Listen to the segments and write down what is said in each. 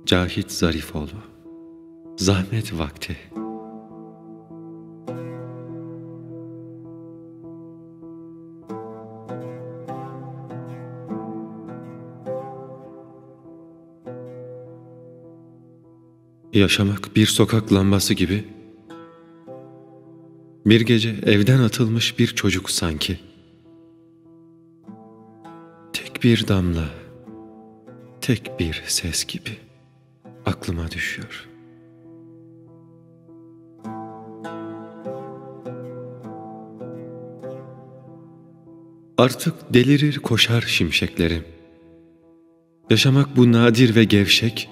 Cahit Zarifoğlu. Zahmet vakti. Yaşamak bir sokak lambası gibi, bir gece evden atılmış bir çocuk sanki. Tek bir damla, tek bir ses gibi aklıma düşüyor. Artık delirir koşar şimşeklerim. Yaşamak bu nadir ve gevşek.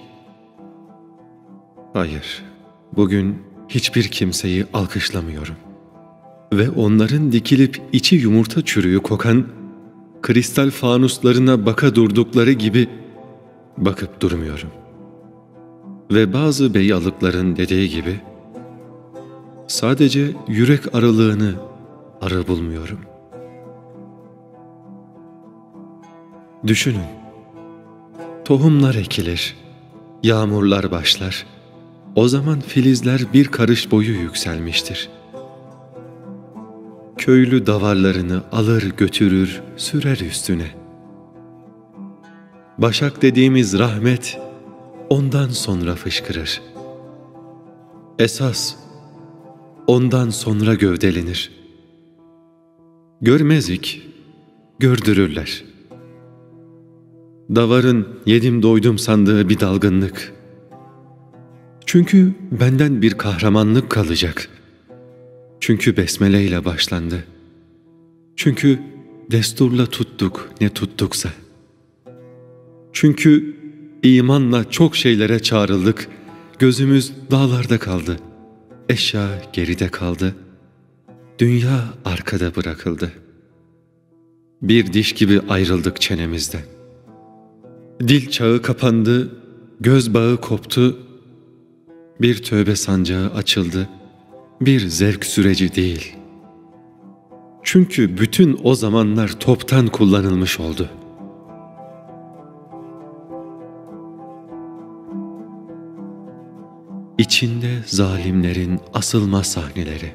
Hayır, bugün hiçbir kimseyi alkışlamıyorum. Ve onların dikilip içi yumurta çürüğü kokan kristal fanuslarına baka durdukları gibi bakıp durmuyorum. Ve bazı beyalıkların dediği gibi sadece yürek aralığını arı bulmuyorum. Düşünün, tohumlar ekilir, yağmurlar başlar. O zaman filizler bir karış boyu yükselmiştir. Köylü davarlarını alır götürür, sürer üstüne. Başak dediğimiz rahmet ondan sonra fışkırır. Esas ondan sonra gövdelenir. Görmezik, gördürürler. Davarın yedim doydum sandığı bir dalgınlık. Çünkü benden bir kahramanlık kalacak. Çünkü besmele ile başlandı. Çünkü desturla tuttuk ne tuttuksa. Çünkü imanla çok şeylere çağrıldık. Gözümüz dağlarda kaldı. Eşya geride kaldı. Dünya arkada bırakıldı. Bir diş gibi ayrıldık çenemizden. Dil çağı kapandı, göz bağı koptu. Bir tövbe sancağı açıldı. Bir zevk süreci değil. Çünkü bütün o zamanlar toptan kullanılmış oldu. İçinde zalimlerin asılma sahneleri.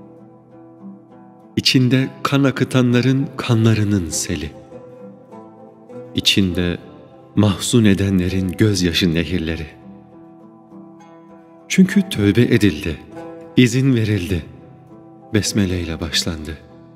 İçinde kan akıtanların kanlarının seli. İçinde mahzun edenlerin gözyaşı nehirleri. Çünkü tövbe edildi, izin verildi, besmele ile başlandı.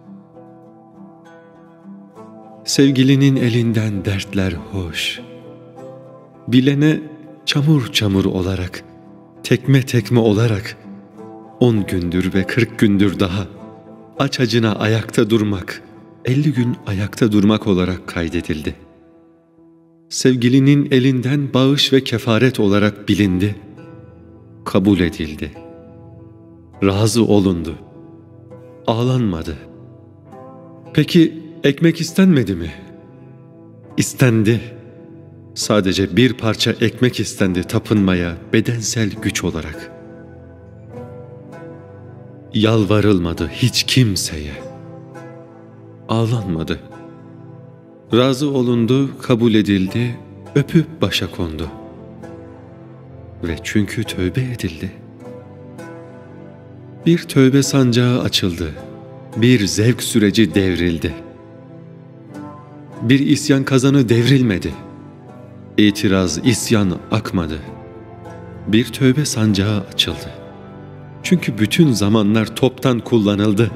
Sevgilinin elinden dertler hoş, bilene çamur çamur olarak, tekme tekme olarak, 10 gündür ve 40 gündür daha aç acına ayakta durmak, 50 gün ayakta durmak olarak kaydedildi. Sevgilinin elinden bağış ve kefaret olarak bilindi, kabul edildi. Razı olundu. Ağlanmadı. Peki ekmek istenmedi mi? İstendi. Sadece bir parça ekmek istendi tapınmaya bedensel güç olarak. Yalvarılmadı hiç kimseye. Ağlanmadı. Razı olundu, kabul edildi, öpüp başa kondu. Ve çünkü tövbe edildi. Bir tövbe sancağı açıldı. Bir zevk süreci devrildi. Bir isyan kazanı devrilmedi. İtiraz, isyan akmadı. Bir tövbe sancağı açıldı. Çünkü bütün zamanlar toptan kullanıldı.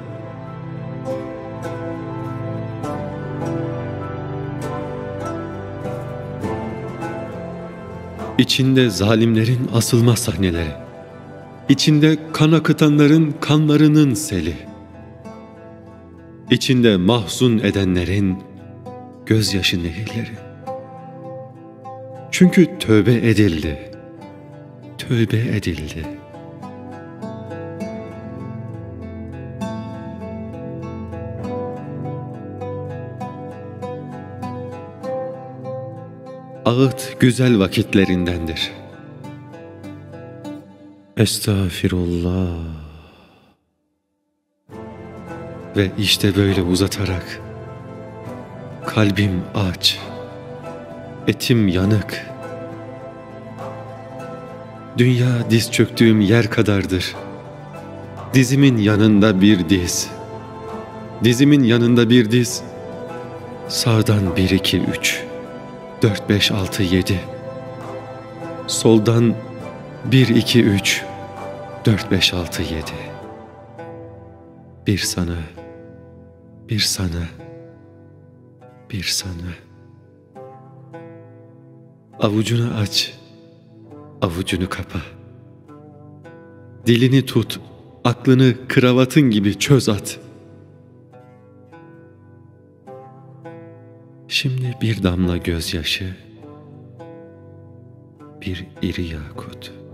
İçinde zalimlerin asılma sahneleri. İçinde kan akıtanların kanlarının seli. İçinde mahzun edenlerin gözyaşı nehirleri. Çünkü tövbe edildi. Tövbe edildi. Ağıt güzel vakitlerindendir. Estağfirullah. Ve işte böyle uzatarak, kalbim aç, etim yanık, Dünya diz çöktüğüm yer kadardır. Dizimin yanında bir diz. Dizimin yanında bir diz. Sağdan 1, 2, 3, 4, 5, 6, 7. Soldan 1, 2, 3, 4, 5, 6, 7. Bir sana, bir sana, bir sana. Avucunu aç, avucunu kapa. Dilini tut, aklını kravatın gibi çöz at. Şimdi bir damla gözyaşı, bir iri yakut.